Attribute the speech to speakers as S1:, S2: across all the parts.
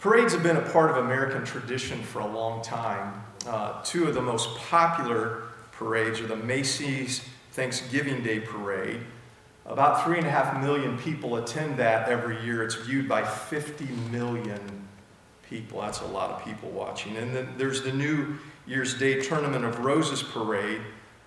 S1: Parades have been a part of American tradition for a long time. Two of the most popular parades are the Macy's Thanksgiving Day Parade. About 3.5 million people attend that every year. It's viewed by 50 million people. That's a lot of people watching. And then there's the New Year's Day Tournament of Roses Parade.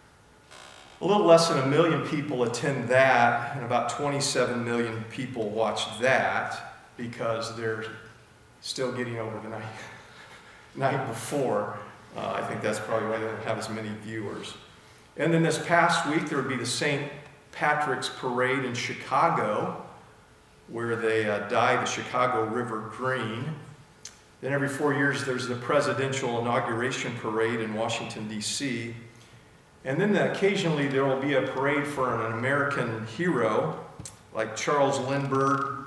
S1: A little less than 1 million people attend that, and about 27 million people watch that because they're still getting over the night before. I think that's probably why they don't have as many viewers. And then this past week, there would be the St. Patrick's Parade in Chicago, where they dye the Chicago River green. Then every 4 years, there's the Presidential Inauguration Parade in Washington, D.C. And then occasionally there will be a parade for an American hero, like Charles Lindbergh,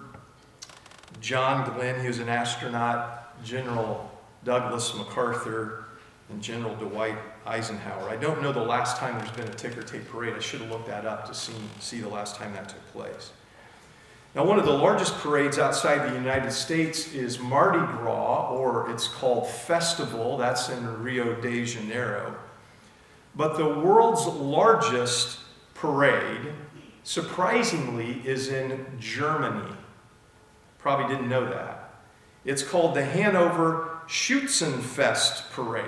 S1: John Glenn, he was an astronaut, General Douglas MacArthur, and General Dwight Eisenhower. I don't know the last time there's been a ticker tape parade. I should have looked that up to see the last time that took place. Now, one of the largest parades outside the United States is Mardi Gras, or it's called Festival. That's in Rio de Janeiro. But the world's largest parade, surprisingly, is in Germany. Probably didn't know that. It's called the Hanover Schützenfest Parade.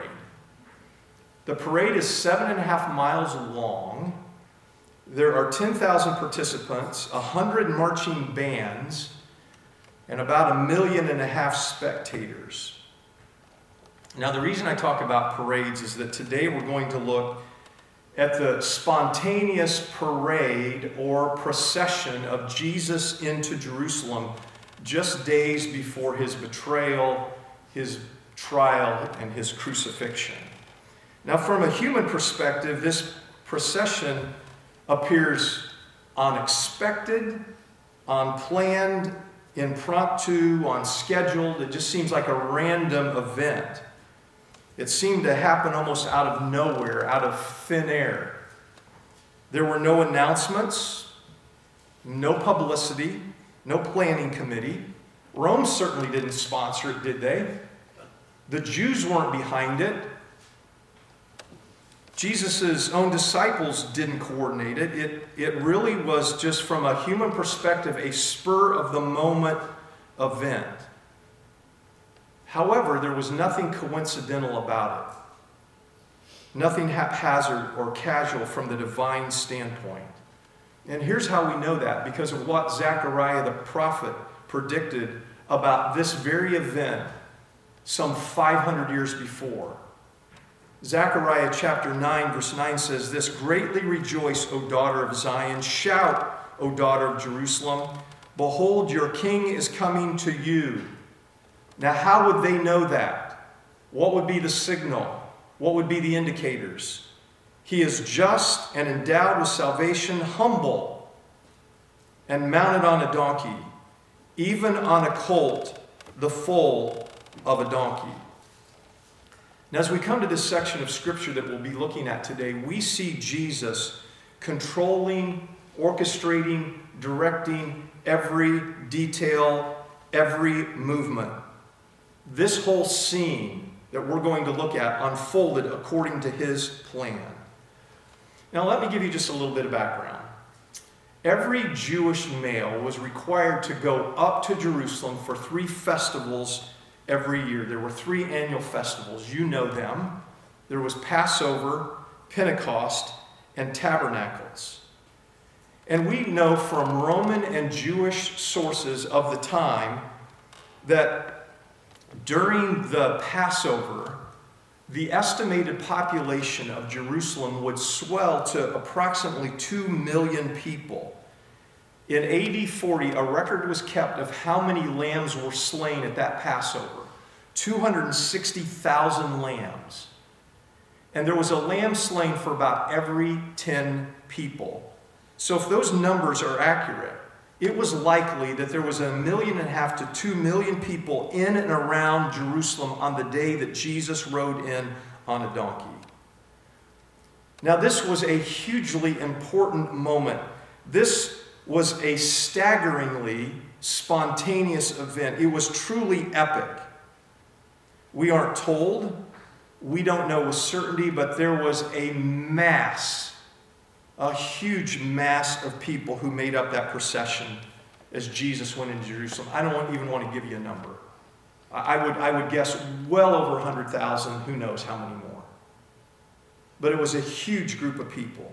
S1: The parade is 7.5 miles long. There are 10,000 participants, 100 marching bands, and about 1.5 million spectators. Now, the reason I talk about parades is that today we're going to look at the spontaneous parade or procession of Jesus into Jerusalem just days before his betrayal, his trial, and his crucifixion. Now, from a human perspective, this procession appears unexpected, unplanned, impromptu, unscheduled. It just seems like a random event. It seemed to happen almost out of nowhere, out of thin air. There were no announcements, no publicity, no planning committee. Rome certainly didn't sponsor it, did they? The Jews weren't behind it. Jesus' own disciples didn't coordinate it. It really was just, from a human perspective, a spur-of-the-moment event. However, there was nothing coincidental about it. Nothing haphazard or casual from the divine standpoint. And here's how we know that, because of what Zechariah the prophet predicted about this very event some 500 years before. Zechariah chapter 9, verse 9 says this: "Greatly rejoice, O daughter of Zion. Shout, O daughter of Jerusalem. Behold, your king is coming to you." Now, how would they know that? What would be the signal? What would be the indicators? He is just and endowed with salvation, humble, and mounted on a donkey, even on a colt, the foal of a donkey. Now, as we come to this section of Scripture that we'll be looking at today, we see Jesus controlling, orchestrating, directing every detail, every movement. This whole scene that we're going to look at unfolded according to his plan. Now, let me give you just a little bit of background. Every Jewish male was required to go up to Jerusalem for 3 festivals every year. There were 3 annual festivals. You know them. There was Passover, Pentecost, and Tabernacles. And we know from Roman and Jewish sources of the time that during the Passover, the estimated population of Jerusalem would swell to approximately 2 million people. In AD 40, a record was kept of how many lambs were slain at that Passover. 260,000 lambs. And there was a lamb slain for about every 10 people. So if those numbers are accurate, it was likely that there was 1.5 million to 2 million people in and around Jerusalem on the day that Jesus rode in on a donkey. Now, this was a hugely important moment. This was a staggeringly spontaneous event. It was truly epic. We aren't told. We don't know with certainty, but there was a huge mass of people who made up that procession as Jesus went into Jerusalem. I don't even want to give you a number. I would guess well over 100,000, who knows how many more. But it was a huge group of people.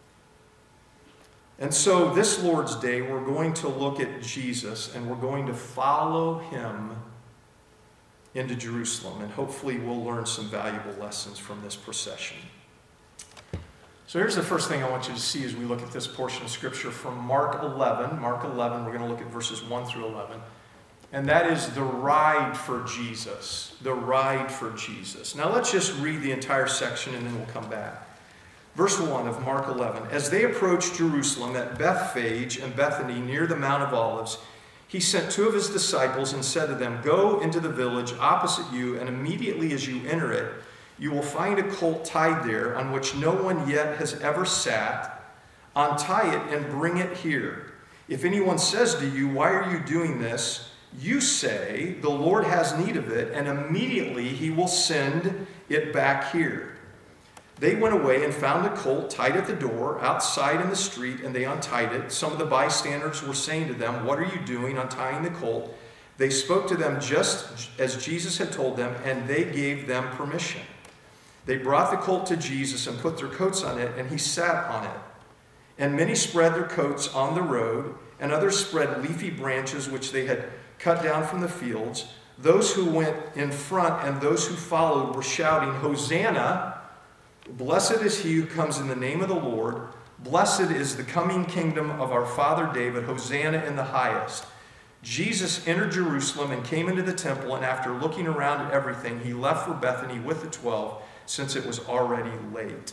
S1: And so this Lord's Day, we're going to look at Jesus and we're going to follow him into Jerusalem. And hopefully we'll learn some valuable lessons from this procession. So here's the first thing I want you to see as we look at this portion of Scripture from Mark 11. Mark 11, we're going to look at verses 1 through 11. And that is the ride for Jesus. The ride for Jesus. Now let's just read the entire section and then we'll come back. Verse 1 of Mark 11. As they approached Jerusalem at Bethphage and Bethany near the Mount of Olives, he sent 2 of his disciples and said to them, "Go into the village opposite you, and immediately as you enter it, you will find a colt tied there on which no one yet has ever sat. Untie it and bring it here. If anyone says to you, 'Why are you doing this?' you say, 'The Lord has need of it,' and immediately he will send it back here." They went away and found a colt tied at the door outside in the street, and they untied it. Some of the bystanders were saying to them, "What are you doing untying the colt?" They spoke to them just as Jesus had told them, and they gave them permission. They brought the colt to Jesus and put their coats on it, and he sat on it. And many spread their coats on the road, and others spread leafy branches which they had cut down from the fields. Those who went in front and those who followed were shouting, "Hosanna! Blessed is he who comes in the name of the Lord. Blessed is the coming kingdom of our father David. Hosanna in the highest." Jesus entered Jerusalem and came into the temple, and after looking around at everything, he left for Bethany with the 12, since it was already late.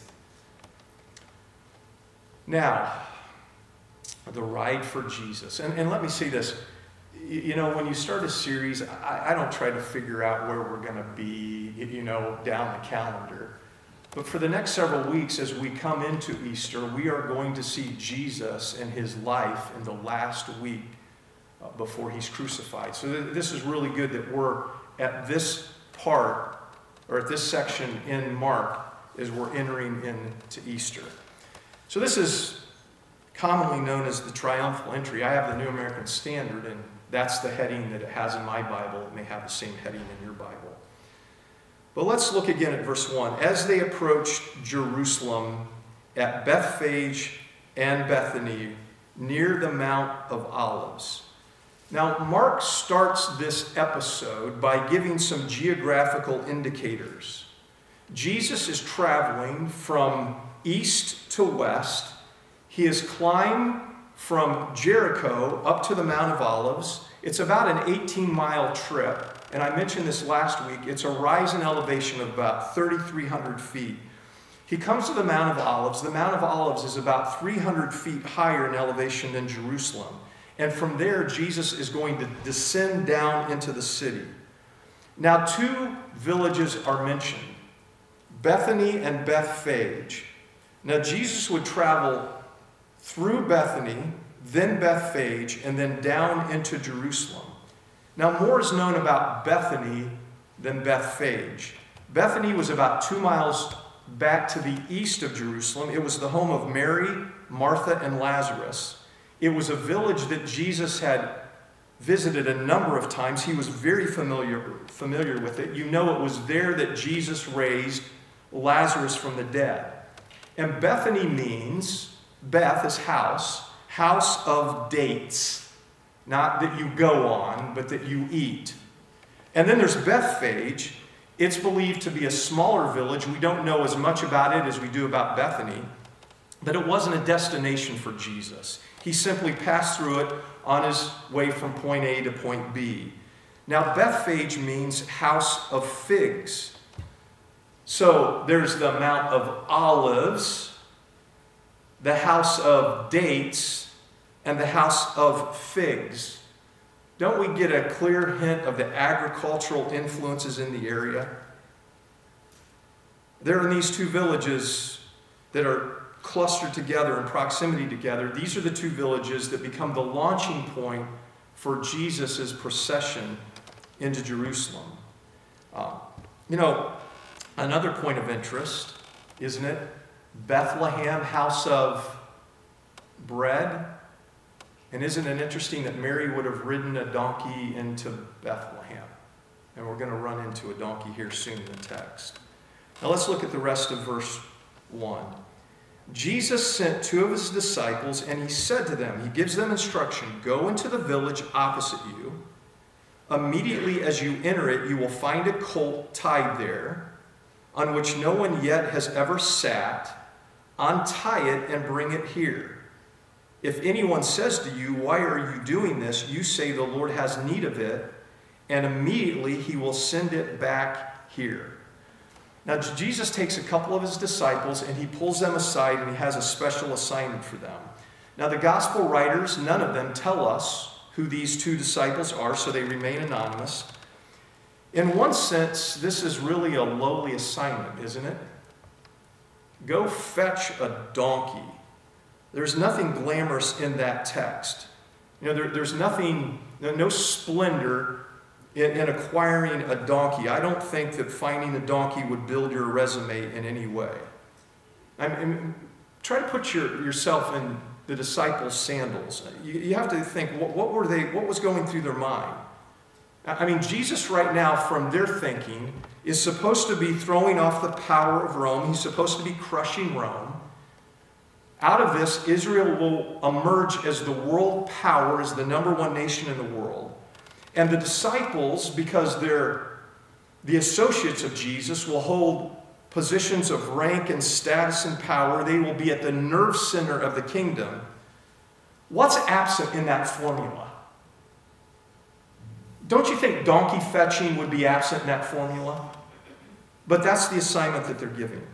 S1: Now, the ride for Jesus. And let me say this. You know, when you start a series, I don't try to figure out where we're going to be, down the calendar. But for the next several weeks, as we come into Easter, we are going to see Jesus and his life in the last week before he's crucified. So this is really good that we're at this part, or at this section in Mark, as we're entering into Easter. So this is commonly known as the triumphal entry. I have the New American Standard, and that's the heading that it has in my Bible. It may have the same heading in your Bible. But let's look again at verse 1. As they approached Jerusalem at Bethphage and Bethany near the Mount of Olives. Now, Mark starts this episode by giving some geographical indicators. Jesus is traveling from east to west. He has climbed from Jericho up to the Mount of Olives. It's about an 18-mile trip. And I mentioned this last week. It's a rise in elevation of about 3,300 feet. He comes to the Mount of Olives. The Mount of Olives is about 300 feet higher in elevation than Jerusalem. And from there, Jesus is going to descend down into the city. Now, 2 villages are mentioned, Bethany and Bethphage. Now, Jesus would travel through Bethany, then Bethphage, and then down into Jerusalem. Now, more is known about Bethany than Bethphage. Bethany was about 2 miles back to the east of Jerusalem. It was the home of Mary, Martha, and Lazarus. It was a village that Jesus had visited a number of times. He was very familiar with it. You know, it was there that Jesus raised Lazarus from the dead. And Bethany means, Beth is house of dates. Not that you go on, but that you eat. And then there's Bethphage. It's believed to be a smaller village. We don't know as much about it as we do about Bethany. But it wasn't a destination for Jesus. He simply passed through it on his way from point A to point B. Now, Bethphage means house of figs. So there's the Mount of Olives, the house of dates, and the house of figs. Don't we get a clear hint of the agricultural influences in the area? There are these 2 villages that are clustered together in proximity together. These are the 2 villages that become the launching point for Jesus' procession into Jerusalem. Um, you know, another point of interest, isn't it? Bethlehem, house of bread. And isn't it interesting that Mary would have ridden a donkey into Bethlehem? And we're going to run into a donkey here soon in the text. Now let's look at the rest of verse 1. Jesus sent 2 of his disciples, and he said to them, he gives them instruction, go into the village opposite you. Immediately as you enter it, you will find a colt tied there, on which no one yet has ever sat. Untie it and bring it here. If anyone says to you, why are you doing this? You say the Lord has need of it, and immediately he will send it back here. Now, Jesus takes a couple of his disciples and he pulls them aside and he has a special assignment for them. Now, the gospel writers, none of them tell us who these 2 disciples are, so they remain anonymous. In one sense, this is really a lowly assignment, isn't it? Go fetch a donkey. There's nothing glamorous in that text. You know, there's nothing, no splendor in acquiring a donkey. I don't think that finding a donkey would build your resume in any way. Try to put yourself in the disciples' sandals. You have to think, what was going through their mind? I mean, Jesus right now, from their thinking, is supposed to be throwing off the power of Rome. He's supposed to be crushing Rome. Out of this, Israel will emerge as the world power, as the number 1 nation in the world. And the disciples, because they're the associates of Jesus, will hold positions of rank and status and power. They will be at the nerve center of the kingdom. What's absent in that formula? Don't you think donkey fetching would be absent in that formula? But that's the assignment that they're given.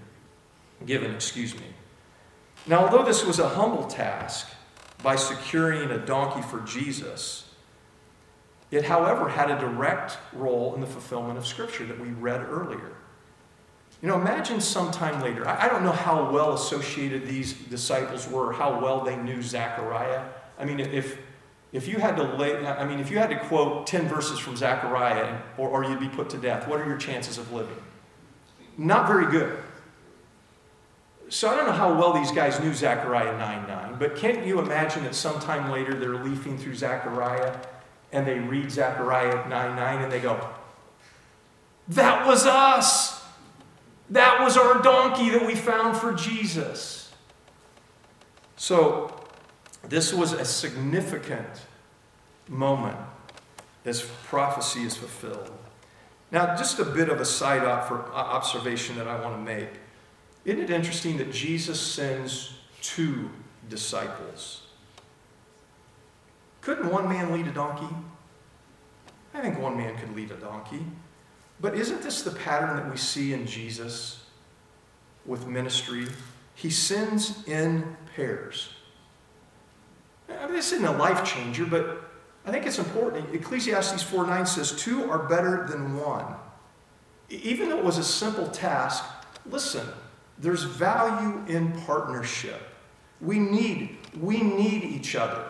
S1: Now, although this was a humble task by securing a donkey for Jesus, it, however, had a direct role in the fulfillment of Scripture that we read earlier. You know, imagine sometime later. I don't know how well associated these disciples were, how well they knew Zechariah. I mean, if you had to quote 10 verses from Zechariah, or you'd be put to death, what are your chances of living? Not very good. So I don't know how well these guys knew Zechariah 9:9, but can't you imagine that sometime later they're leafing through Zechariah and they read Zechariah 9:9 and they go, that was us! That was our donkey that we found for Jesus. So this was a significant moment as prophecy is fulfilled. Now, just a bit of a side observation that I want to make. Isn't it interesting that Jesus sends 2 disciples? Couldn't one man lead a donkey? I think one man could lead a donkey. But isn't this the pattern that we see in Jesus with ministry? He sends in pairs. I mean, this isn't a life changer, but I think it's important. Ecclesiastes 4:9 says, 2 are better than 1. Even though it was a simple task, listen, there's value in partnership. We need each other.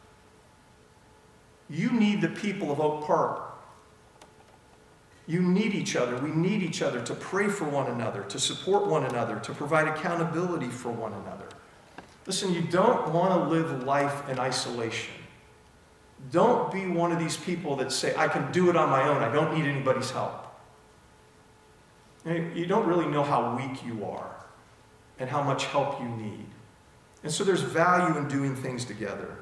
S1: You need the people of Oak Park. You need each other. We need each other to pray for one another, to support one another, to provide accountability for one another. Listen, you don't want to live life in isolation. Don't be one of these people that say, I can do it on my own. I don't need anybody's help. You don't really know how weak you are and how much help you need. And so there's value in doing things together.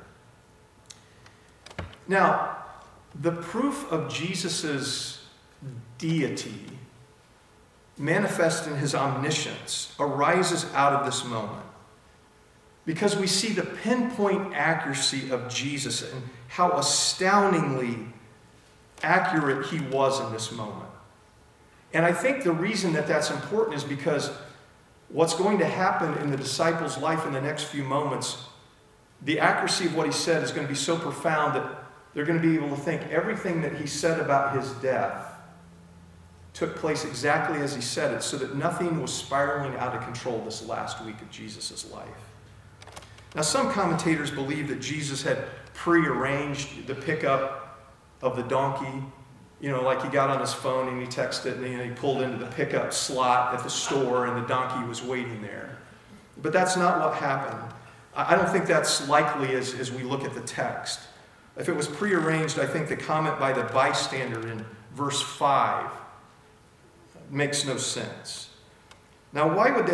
S1: Now, the proof of Jesus' deity, manifest in his omniscience, arises out of this moment. Because we see the pinpoint accuracy of Jesus and how astoundingly accurate he was in this moment. And I think the reason that that's important is because what's going to happen in the disciples' life in the next few moments, the accuracy of what he said is going to be so profound that they're going to be able to think everything that he said about his death took place exactly as he said it, so that nothing was spiraling out of control this last week of Jesus' life. Now, some commentators believe that Jesus had prearranged the pickup of the donkey Like he got on his phone and he texted and he pulled into the pickup slot at the store and the donkey was waiting there. But that's not what happened. I don't think that's likely as we look at the text. If it was prearranged, I think the comment by the bystander in verse 5 makes no sense. Now, why would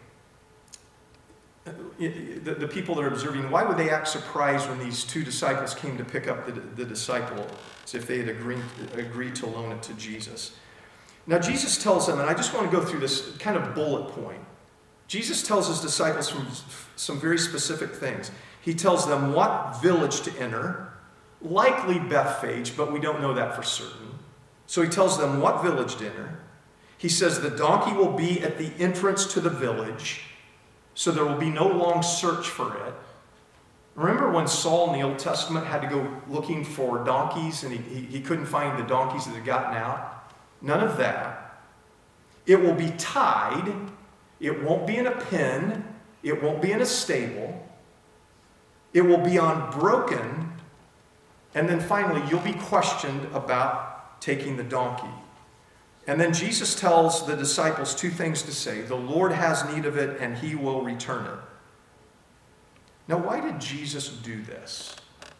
S1: the people that are observing, why would they act surprised when these two disciples came to pick up the disciple as if they had agreed to loan it to Jesus? Now, Jesus tells them, and I just want to go through this kind of bullet point. Jesus tells his disciples some very specific things. He tells them what village to enter, likely Bethphage, but we don't know that for certain. So he tells them what village to enter. He says the donkey will be at the entrance to the village, so there will be no long search for it. Remember when Saul in the Old Testament had to go looking for donkeys and he couldn't find the donkeys that had gotten out? None of that. It will be tied. It won't be in a pen. It won't be in a stable. It will be unbroken. And then finally, you'll be questioned about taking the donkey. And then Jesus tells the disciples two things to say. The Lord has need of it, and he will return it. Now, why did Jesus do this?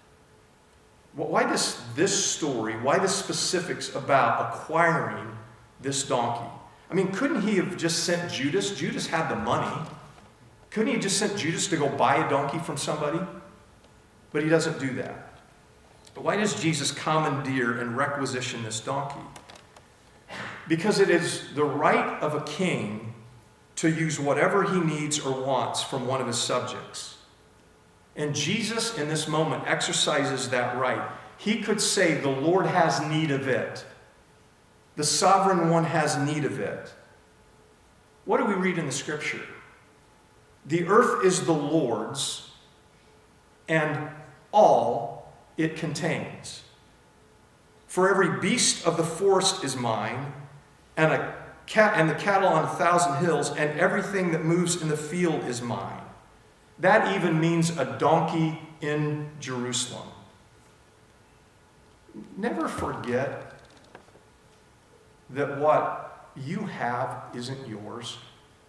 S1: Why this story? Why the specifics about acquiring this donkey? I mean, couldn't he have just sent Judas? Judas had the money. Couldn't he have just sent Judas to go buy a donkey from somebody? But he doesn't do that. But why does Jesus commandeer and requisition this donkey? Because it is the right of a king to use whatever he needs or wants from one of his subjects. And Jesus, in this moment, exercises that right. He could say, the Lord has need of it. The sovereign one has need of it. What do we read in the scripture? The earth is the Lord's, and all it contains. For every beast of the forest is mine, and the cattle on 1,000 hills, and everything that moves in the field is mine. That even means a donkey in Jerusalem. Never forget that what you have isn't yours.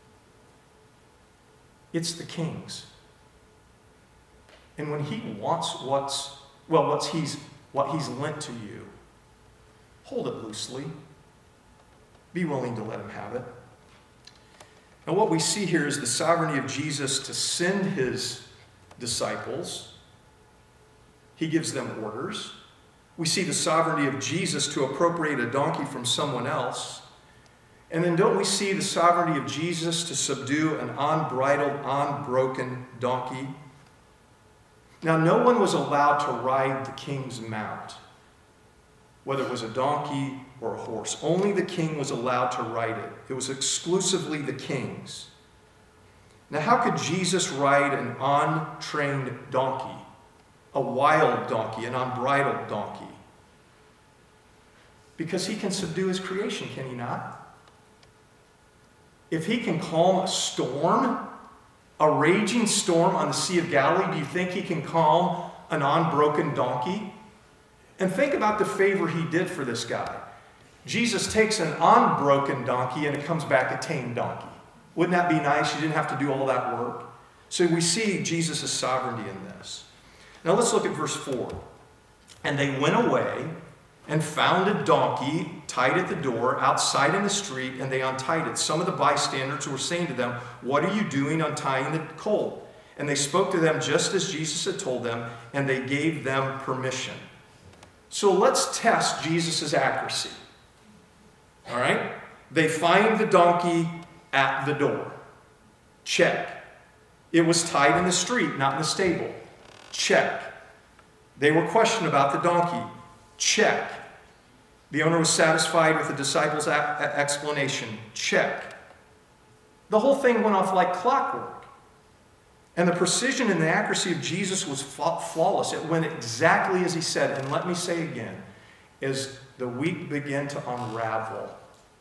S1: It's the king's. And when he wants what he's lent to you, hold it loosely. Be willing to let him have it. Now, what we see here is the sovereignty of Jesus to send his disciples. He gives them orders. We see the sovereignty of Jesus to appropriate a donkey from someone else. And then don't we see the sovereignty of Jesus to subdue an unbridled, unbroken donkey? Now, no one was allowed to ride the king's mount, whether it was a donkey or a horse. Only the king was allowed to ride it. It was exclusively the king's. Now, how could Jesus ride an untrained donkey, a wild donkey, an unbridled donkey? Because he can subdue his creation, can he not? If he can calm a storm, a raging storm on the Sea of Galilee, do you think he can calm an unbroken donkey? And think about the favor he did for this guy. Jesus takes an unbroken donkey and it comes back a tame donkey. Wouldn't that be nice? You didn't have to do all that work. So we see Jesus' sovereignty in this. Now let's look at verse 4. And they went away and found a donkey tied at the door outside in the street, and they untied it. Some of the bystanders were saying to them, "What are you doing untying the colt?" And they spoke to them just as Jesus had told them, and they gave them permission. So let's test Jesus' accuracy. All right? They find the donkey at the door. Check. It was tied in the street, not in the stable. Check. They were questioned about the donkey. Check. The owner was satisfied with the disciples' explanation. Check. The whole thing went off like clockwork. And the precision and the accuracy of Jesus was flawless. It went exactly as he said. And let me say again, as the week began to unravel,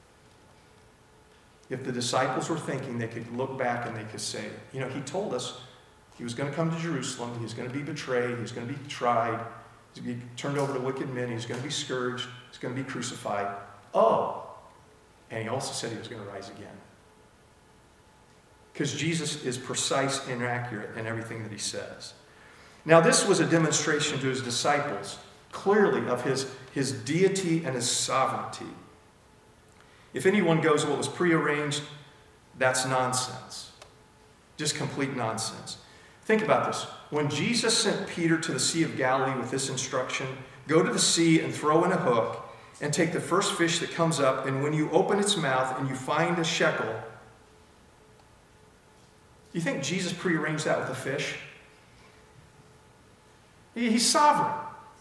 S1: if the disciples were thinking, they could look back and they could say, he told us he was going to come to Jerusalem, he was going to be betrayed, he was going to be tried, he was going to be turned over to wicked men, he was going to be scourged, He's going to be crucified. Oh, and he also said he was going to rise again. Because Jesus is precise and accurate in everything that he says. Now, this was a demonstration to his disciples, clearly, of his deity and his sovereignty. If anyone goes what was prearranged, that's nonsense. Just complete nonsense. Think about this. When Jesus sent Peter to the Sea of Galilee with this instruction, go to the sea and throw in a hook and take the first fish that comes up, and when you open its mouth and you find a shekel, do you think Jesus prearranged that with a fish? He's sovereign.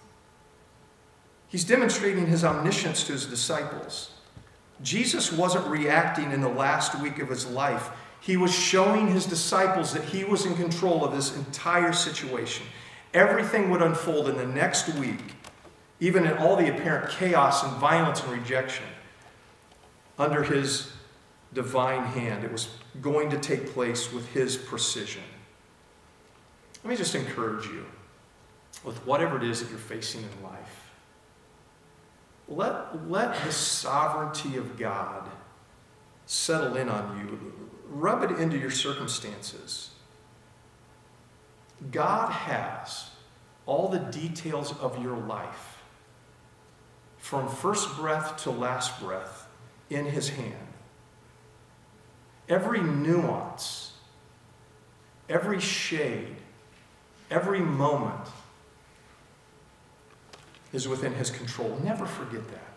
S1: He's demonstrating his omniscience to his disciples. Jesus wasn't reacting in the last week of his life. He was showing his disciples that he was in control of this entire situation. Everything would unfold in the next week, even in all the apparent chaos and violence and rejection, under his divine hand. It was going to take place with his precision. Let me just encourage you, with whatever it is that you're facing in life, let the sovereignty of God settle in on you. Rub it into your circumstances. God has all the details of your life, from first breath to last breath, in his hand. Every nuance, every shade, every moment is within his control. Never forget that.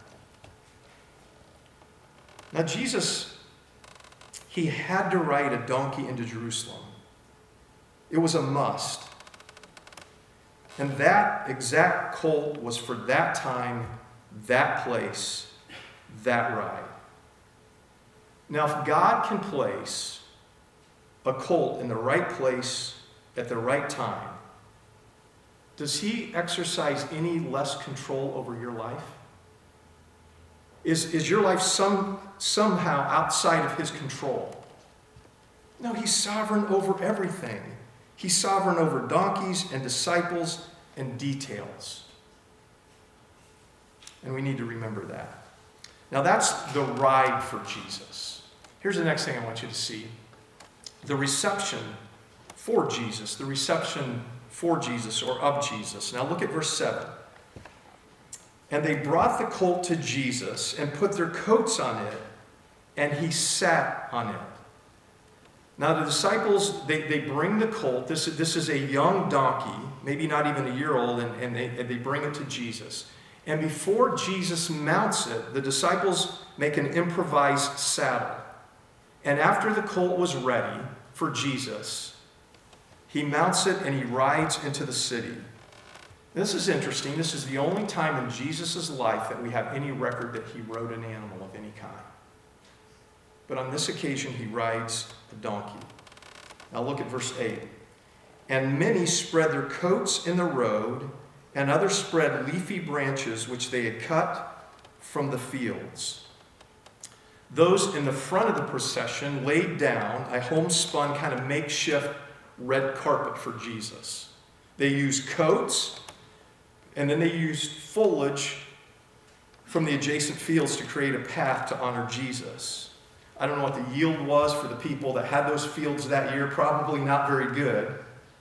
S1: Now, Jesus, he had to ride a donkey into Jerusalem. It was a must. And that exact colt was for that time, that place, that ride. Now, if God can place a colt in the right place at the right time, does he exercise any less control over your life? Is your life somehow outside of his control? No, he's sovereign over everything. He's sovereign over donkeys and disciples and details. And we need to remember that. Now, that's the ride for Jesus. Here's the next thing I want you to see. The reception for Jesus. The reception for Jesus, or of Jesus. Now look at verse 7. And they brought the colt to Jesus and put their coats on it, and he sat on it. Now the disciples, they bring the colt. This is a young donkey, maybe not even a year old, and they bring it to Jesus. And before Jesus mounts it, the disciples make an improvised saddle. And after the colt was ready for Jesus, he mounts it and he rides into the city. This is interesting. This is the only time in Jesus' life that we have any record that he rode an animal of any kind. But on this occasion, he rides a donkey. Now look at verse 8. And many spread their coats in the road, and others spread leafy branches which they had cut from the fields. Those in the front of the procession laid down a homespun kind of makeshift red carpet for Jesus. They used coats, and then they used foliage from the adjacent fields to create a path to honor Jesus. I don't know what the yield was for the people that had those fields that year. Probably not very good.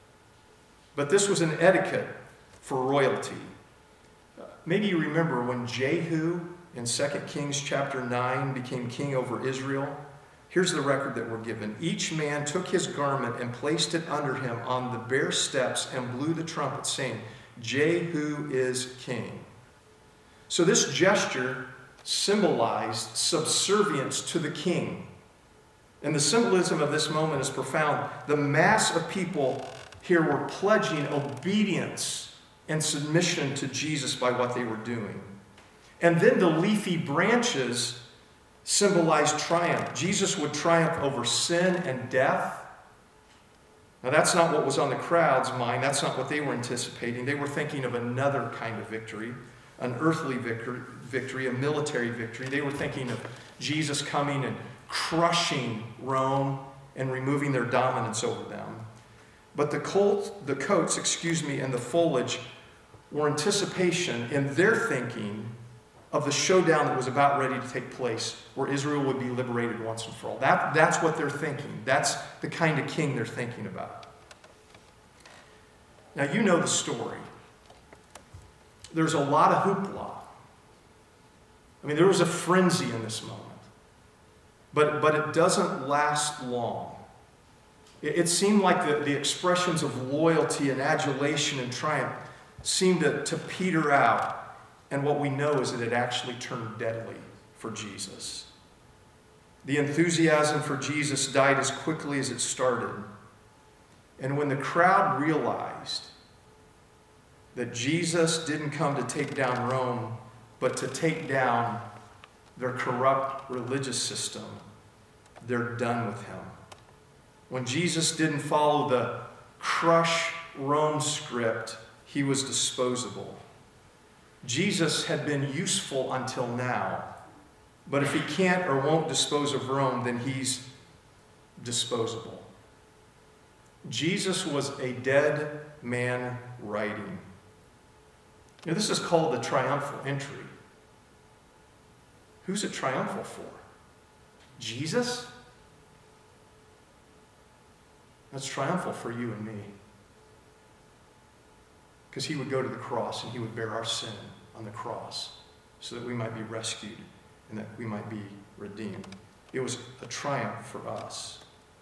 S1: But this was an etiquette for royalty. Maybe you remember when Jehu in 2 Kings chapter 9 became king over Israel. Here's the record that we're given. Each man took his garment and placed it under him on the bare steps and blew the trumpet, saying, Jehu is king. So this gesture symbolized subservience to the king. And the symbolism of this moment is profound. The mass of people here were pledging obedience and submission to Jesus by what they were doing. And then the leafy branches symbolized triumph. Jesus would triumph over sin and death. Now, that's not what was on the crowd's mind. That's not what they were anticipating. They were thinking of another kind of victory, an earthly victory, a military victory. They were thinking of Jesus coming and crushing Rome and removing their dominance over them. But the coats, and the foliage were anticipation in their thinking of the showdown that was about ready to take place, where Israel would be liberated once and for all. That's what they're thinking. That's the kind of king they're thinking about. Now, you know the story. There's a lot of hoopla. I mean, there was a frenzy in this moment. But it doesn't last long. It seemed like the expressions of loyalty and adulation and triumph seemed to peter out. And what we know is that it actually turned deadly for Jesus. The enthusiasm for Jesus died as quickly as it started. And when the crowd realized that Jesus didn't come to take down Rome, but to take down their corrupt religious system, they're done with him. When Jesus didn't follow the crush Rome script, he was disposable. Jesus had been useful until now, but if he can't or won't dispose of Rome, then he's disposable. Jesus was a dead man riding. You know, this is called the triumphal entry. Who's it triumphal for? Jesus? That's triumphal for you and me. Because he would go to the cross and he would bear our sin on the cross so that we might be rescued and that we might be redeemed. It was a triumph for us.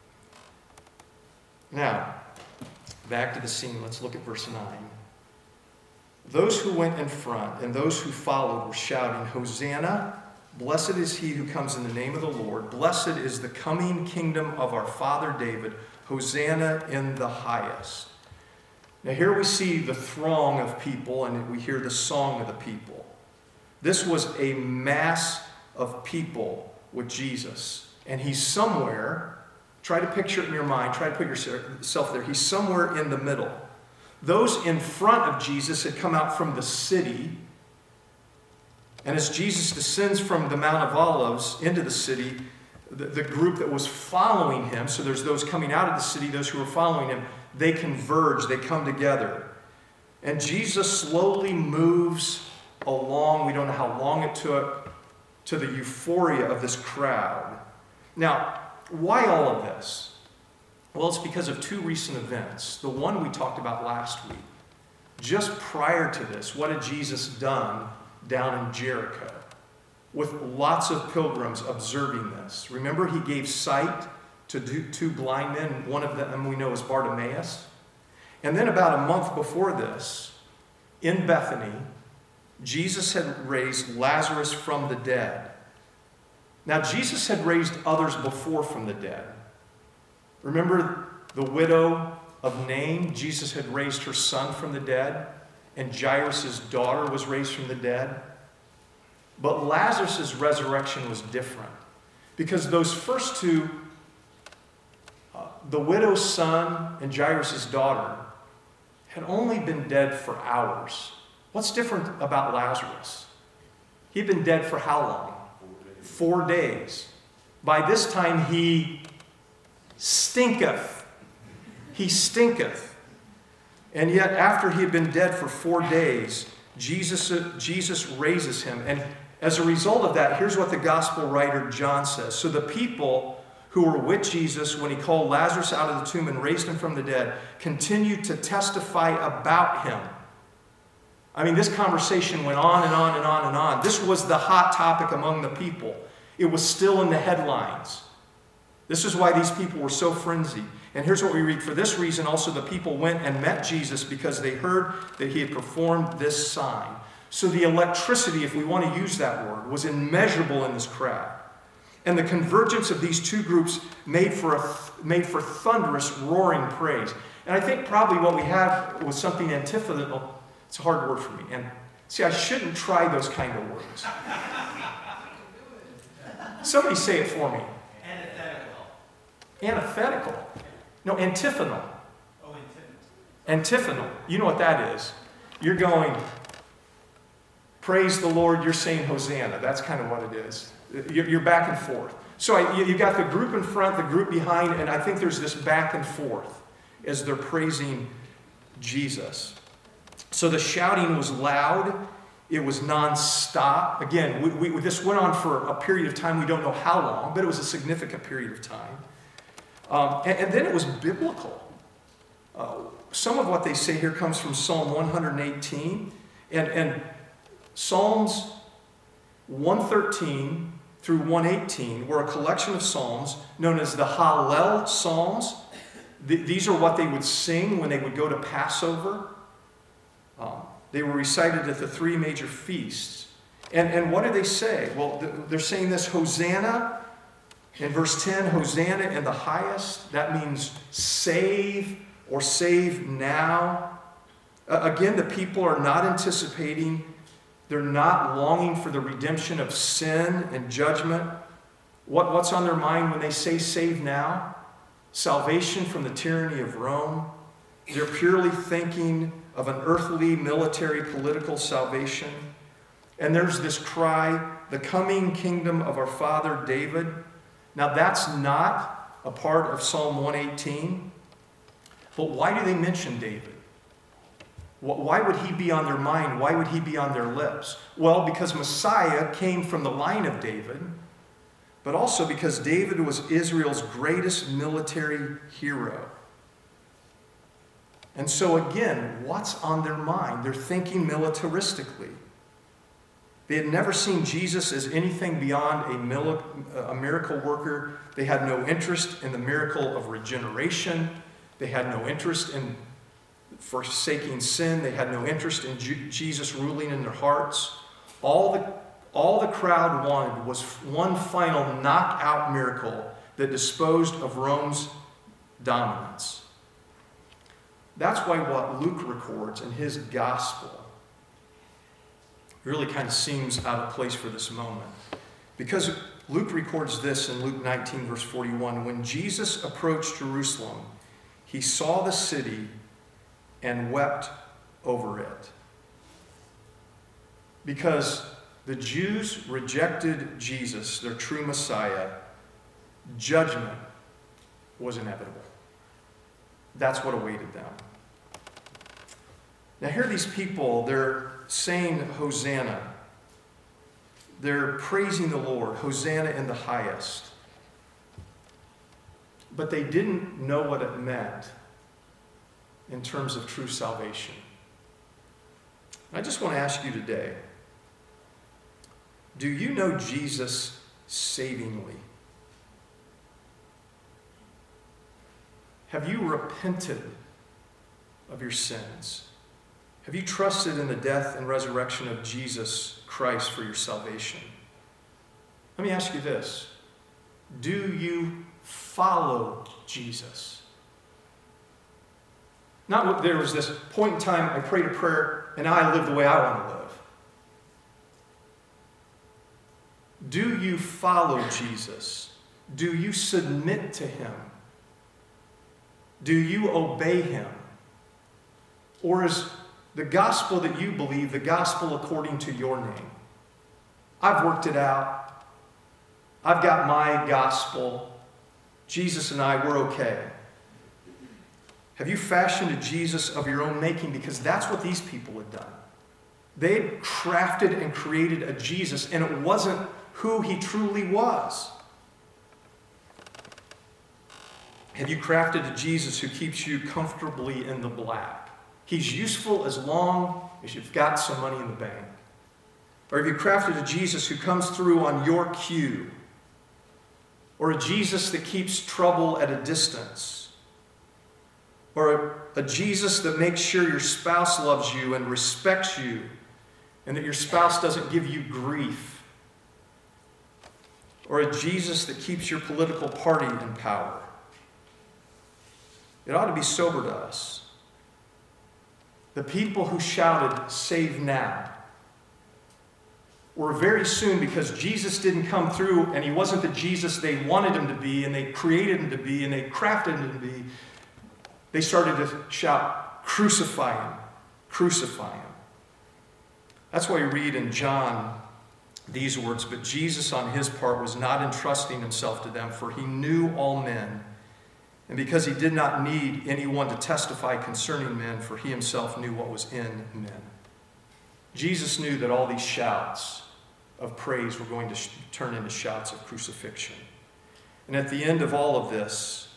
S1: Now, back to the scene. Let's look at verse 9. Those who went in front and those who followed were shouting, Hosanna! Blessed is he who comes in the name of the Lord. Blessed is the coming kingdom of our father David. Hosanna in the highest. Now here we see the throng of people and we hear the song of the people. This was a mass of people with Jesus. And he's somewhere, try to picture it in your mind, try to put yourself there. He's somewhere in the middle. Those in front of Jesus had come out from the city. And as Jesus descends from the Mount of Olives into the city, the group that was following him, so there's those coming out of the city, those who were following him, they converge, they come together. And Jesus slowly moves along, we don't know how long it took, to the euphoria of this crowd. Now, why all of this? Well, it's because of two recent events. The one we talked about last week. Just prior to this, what had Jesus done down in Jericho with lots of pilgrims observing this? Remember, he gave sight to two blind men. One of them we know is Bartimaeus. And then about a month before this, in Bethany, Jesus had raised Lazarus from the dead. Now, Jesus had raised others before from the dead. Remember the widow of Nain? Jesus had raised her son from the dead, and Jairus' daughter was raised from the dead. But Lazarus' resurrection was different, because those first two, the widow's son and Jairus' daughter, had only been dead for hours. What's different about Lazarus? He'd been dead for how long? 4 days. By this time, he stinketh. He stinketh. And yet, after he had been dead for 4 days, Jesus raises him. And as a result of that, here's what the gospel writer John says. So the people who were with Jesus when he called Lazarus out of the tomb and raised him from the dead continued to testify about him. I mean, this conversation went on and on and on and on. This was the hot topic among the people. It was still in the headlines. This is why these people were so frenzied. And here's what we read. For this reason, also the people went and met Jesus because they heard that he had performed this sign. So the electricity, if we want to use that word, was immeasurable in this crowd. And the convergence of these two groups made for thunderous, roaring praise. And I think probably what we had was something antiphonal. It's a hard word for me. And see, I shouldn't try those kind of words. Somebody say it for me. Antithetical. No, antiphonal. Oh, antiphonal. You know what that is. You're going, praise the Lord, you're saying Hosanna. That's kind of what it is. You're back and forth. So you've got the group in front, the group behind, and I think there's this back and forth as they're praising Jesus. So the shouting was loud It was nonstop. Again, this went on for a period of time. We don't know how long, but it was a significant period of time. And then it was biblical. Some of what they say here comes from Psalm 118. And Psalms 113 through 118 were a collection of psalms known as the Hallel Psalms. These are what they would sing when they would go to Passover. They were recited at the three major feasts. And what do they say? Well, they're saying this, Hosanna, in verse 10, Hosanna in the highest. That means save or save now. Again, the people are not anticipating, they're not longing for the redemption of sin and judgment. What's on their mind when they say save now? Salvation from the tyranny of Rome. They're purely thinking of an earthly, military, political salvation. And there's this cry, the coming kingdom of our father David. Now that's not a part of Psalm 118. But why do they mention David? Why would he be on their mind? Why would he be on their lips? Well, because Messiah came from the line of David, but also because David was Israel's greatest military hero. And so again, what's on their mind? They're thinking militaristically. They had never seen Jesus as anything beyond a miracle worker. They had no interest in the miracle of regeneration. They had no interest in forsaking sin. They had no interest in Jesus ruling in their hearts. All the crowd wanted was one final knockout miracle that disposed of Rome's dominance. That's why what Luke records in his gospel really kind of seems out of place for this moment. Because Luke records this in Luke 19, verse 41. When Jesus approached Jerusalem, he saw the city and wept over it. Because the Jews rejected Jesus, their true Messiah, judgment was inevitable. That's what awaited them. Now here are these people, they're saying Hosanna. They're praising the Lord, Hosanna in the highest. But they didn't know what it meant in terms of true salvation. I just want to ask you today, do you know Jesus savingly? Have you repented of your sins? Have you trusted in the death and resurrection of Jesus Christ for your salvation? Let me ask you this. Do you follow Jesus? Not there was this point in time I prayed a prayer and now I live the way I want to live. Do you follow Jesus? Do you submit to him? Do you obey him? Or is the gospel that you believe the gospel according to your name? I've worked it out. I've got my gospel. Jesus and I, we're okay. Have you fashioned a Jesus of your own making? Because that's what these people had done. They had crafted and created a Jesus, and it wasn't who he truly was. Have you crafted a Jesus who keeps you comfortably in the black? He's useful as long as you've got some money in the bank. Or have you crafted a Jesus who comes through on your cue? Or a Jesus that keeps trouble at a distance? Or a Jesus that makes sure your spouse loves you and respects you and that your spouse doesn't give you grief? Or a Jesus that keeps your political party in power? It ought to be sober to us. The people who shouted, "Save now," were very soon, because Jesus didn't come through and he wasn't the Jesus they wanted him to be and they created him to be and they crafted him to be, they started to shout, "Crucify him, crucify him." That's why we read in John these words, "But Jesus on his part was not entrusting himself to them, for he knew all men. And because he did not need anyone to testify concerning men, for he himself knew what was in men." Jesus knew that all these shouts of praise were going to turn into shouts of crucifixion. And at the end of all of this,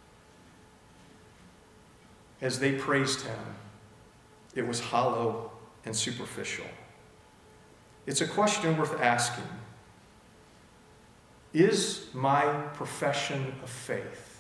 S1: as they praised him, it was hollow and superficial. It's a question worth asking. Is my profession of faith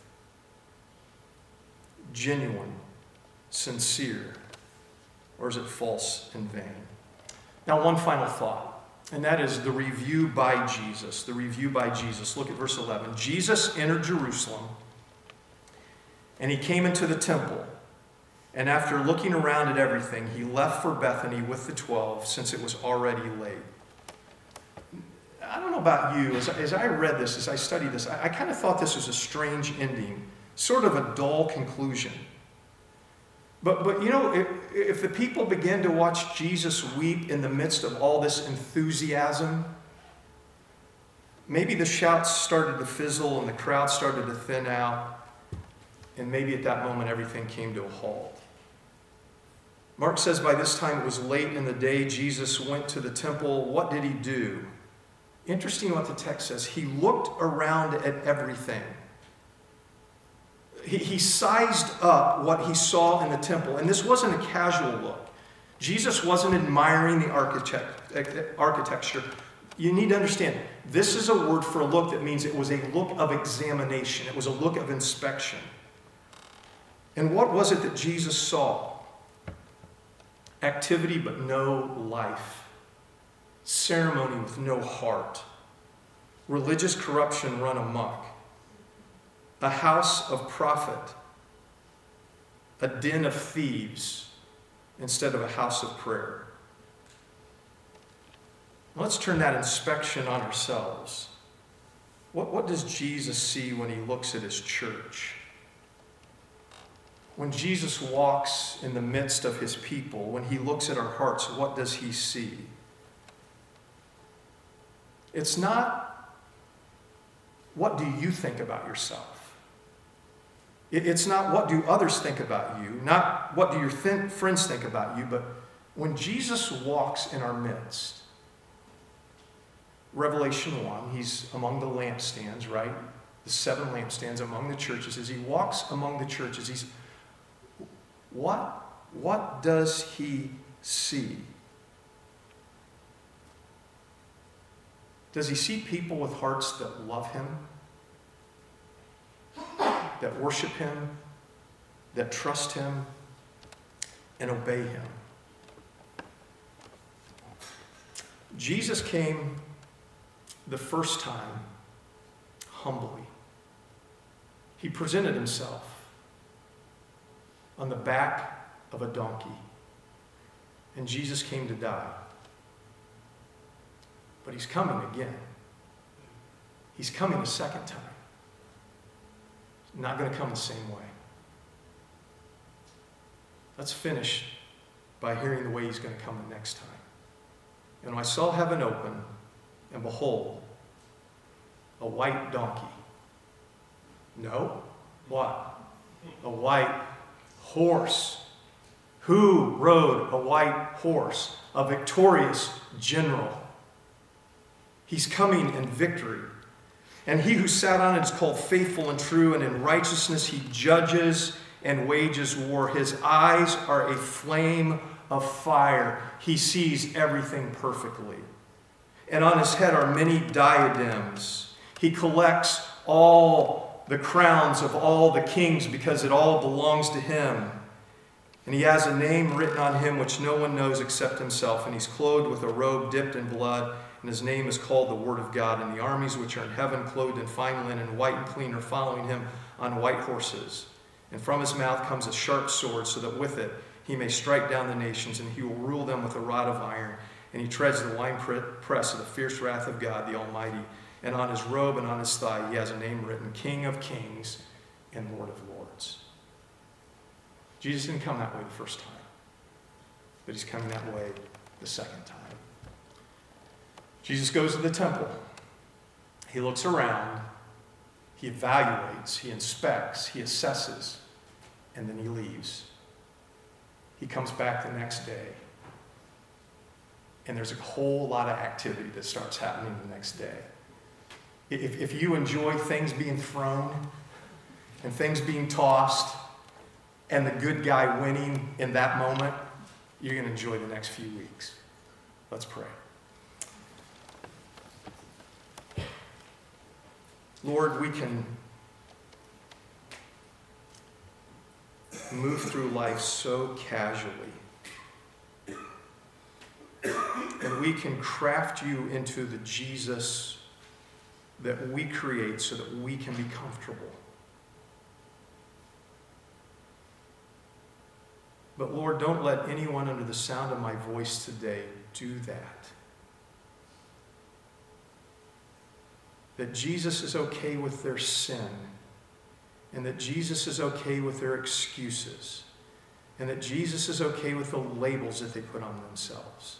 S1: genuine, sincere, or is it false and vain? Now, one final thought, and that is the review by Jesus. The review by Jesus. Look at verse 11. Jesus entered Jerusalem, and he came into the temple. And after looking around at everything, he left for Bethany with the 12, since it was already late. I don't know about you, as I read this, as I studied this, I kind of thought this was a strange ending, sort of a dull conclusion. But you know, if the people began to watch Jesus weep in the midst of all this enthusiasm, maybe the shouts started to fizzle and the crowd started to thin out, and maybe at that moment everything came to a halt. Mark says by this time it was late in the day. Jesus went to the temple. What did he do? Interesting what the text says. He looked around at everything. He sized up what he saw in the temple. And this wasn't a casual look. Jesus wasn't admiring the architecture. You need to understand, this is a word for a look that means it was a look of examination. It was a look of inspection. And what was it that Jesus saw? Activity but no life. Ceremony with no heart. Religious corruption run amok. A house of profit. A den of thieves instead of a house of prayer. Let's turn that inspection on ourselves. What does Jesus see when he looks at his church? When Jesus walks in the midst of his people, when he looks at our hearts, what does he see? It's not, what do you think about yourself? It's not, what do others think about you? Not, what do your friends think about you? But when Jesus walks in our midst, Revelation 1, he's among the lampstands, right? The 7 lampstands among the churches. As he walks among the churches, what does he see? Does he see people with hearts that love him, that worship him, that trust him, and obey him? Jesus came the first time humbly. He presented himself on the back of a donkey, and Jesus came to die. But he's coming again. He's coming a second time. He's not going to come the same way. Let's finish by hearing the way he's going to come the next time. And I saw heaven open, and behold, a white donkey. No, what? A white horse. Who rode a white horse? A victorious general. He's coming in victory. And he who sat on it is called Faithful and True, and in righteousness he judges and wages war. His eyes are a flame of fire. He sees everything perfectly. And on his head are many diadems. He collects all the crowns of all the kings because it all belongs to him. And he has a name written on him which no one knows except himself. And he's clothed with a robe dipped in blood. And his name is called the Word of God. And the armies which are in heaven, clothed in fine linen, white and clean, are following him on white horses. And from his mouth comes a sharp sword, so that with it he may strike down the nations, and he will rule them with a rod of iron. And he treads the winepress of the fierce wrath of God, the Almighty. And on his robe and on his thigh he has a name written, King of Kings and Lord of Lords. Jesus didn't come that way the first time, but he's coming that way the second time. Jesus goes to the temple. He looks around. He evaluates. He inspects. He assesses. And then he leaves. He comes back the next day. and there's a whole lot of activity that starts happening the next day. If you enjoy things being thrown and things being tossed and the good guy winning in that moment, you're going to enjoy the next few weeks. Let's pray. Lord, we can move through life so casually. And we can craft you into the Jesus that we create so that we can be comfortable. But Lord, don't let anyone under the sound of my voice today do that. That Jesus is okay with their sin, and that Jesus is okay with their excuses, and that Jesus is okay with the labels that they put on themselves.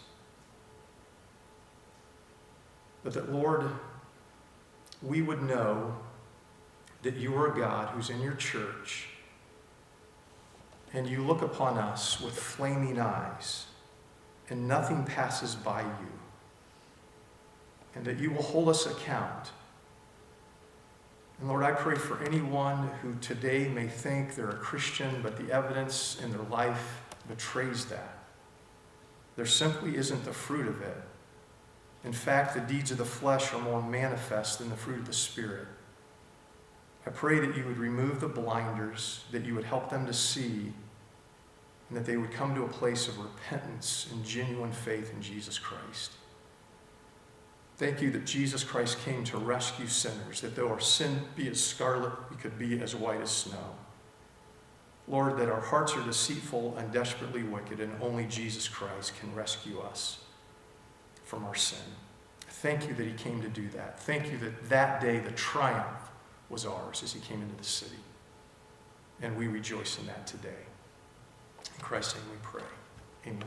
S1: But that, Lord, we would know that you are a God who's in your church, and you look upon us with flaming eyes, and nothing passes by you, and that you will hold us account. And Lord, I pray for anyone who today may think they're a Christian, but the evidence in their life betrays that. There simply isn't the fruit of it. In fact, the deeds of the flesh are more manifest than the fruit of the Spirit. I pray that you would remove the blinders, that you would help them to see, and that they would come to a place of repentance and genuine faith in Jesus Christ. Thank you that Jesus Christ came to rescue sinners, that though our sin be as scarlet, we could be as white as snow. Lord, that our hearts are deceitful and desperately wicked, and only Jesus Christ can rescue us from our sin. Thank you that he came to do that. Thank you that that day the triumph was ours as he came into the city. And we rejoice in that today. In Christ's name we pray. Amen.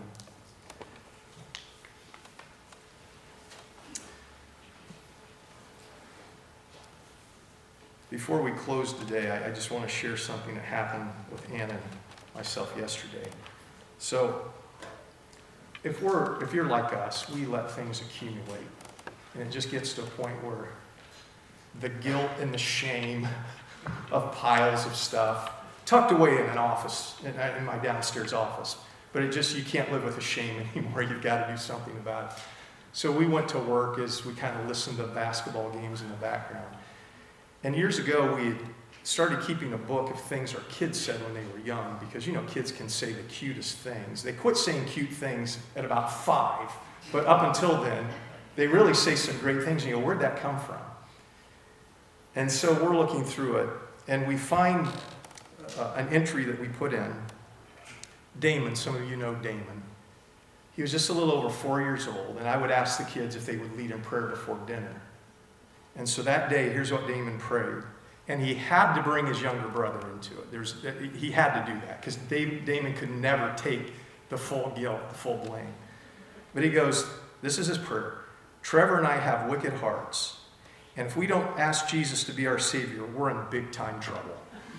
S1: Before we close today, I just want to share something that happened with Anna and myself yesterday. So, if you're like us, we let things accumulate. And it just gets to a point where the guilt and the shame of piles of stuff, tucked away in an office, in my downstairs office. But you can't live with the shame anymore. You've got to do something about it. So we went to work as we kind of listened to basketball games in the background. And years ago, we started keeping a book of things our kids said when they were young, because, kids can say the cutest things. They quit saying cute things at about 5, but up until then, they really say some great things, and you go, where'd that come from? And so we're looking through it, and we find an entry that we put in. Damon, some of you know Damon. He was just a little over 4 years old, and I would ask the kids if they would lead in prayer before dinner. And so that day, here's what Damon prayed. And he had to bring his younger brother into it. He had to do that, because Damon could never take the full guilt, the full blame. But he goes, this is his prayer. Trevor and I have wicked hearts, and if we don't ask Jesus to be our Savior, we're in big time trouble.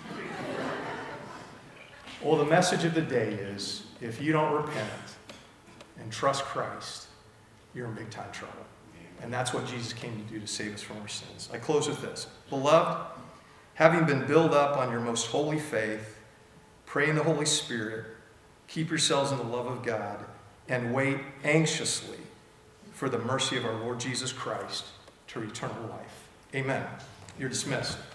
S1: Well, the message of the day is, if you don't repent and trust Christ, you're in big time trouble. And that's what Jesus came to do, to save us from our sins. I close with this. Beloved, having been built up on your most holy faith, pray in the Holy Spirit, keep yourselves in the love of God, and wait anxiously for the mercy of our Lord Jesus Christ to eternal life. Amen. You're dismissed.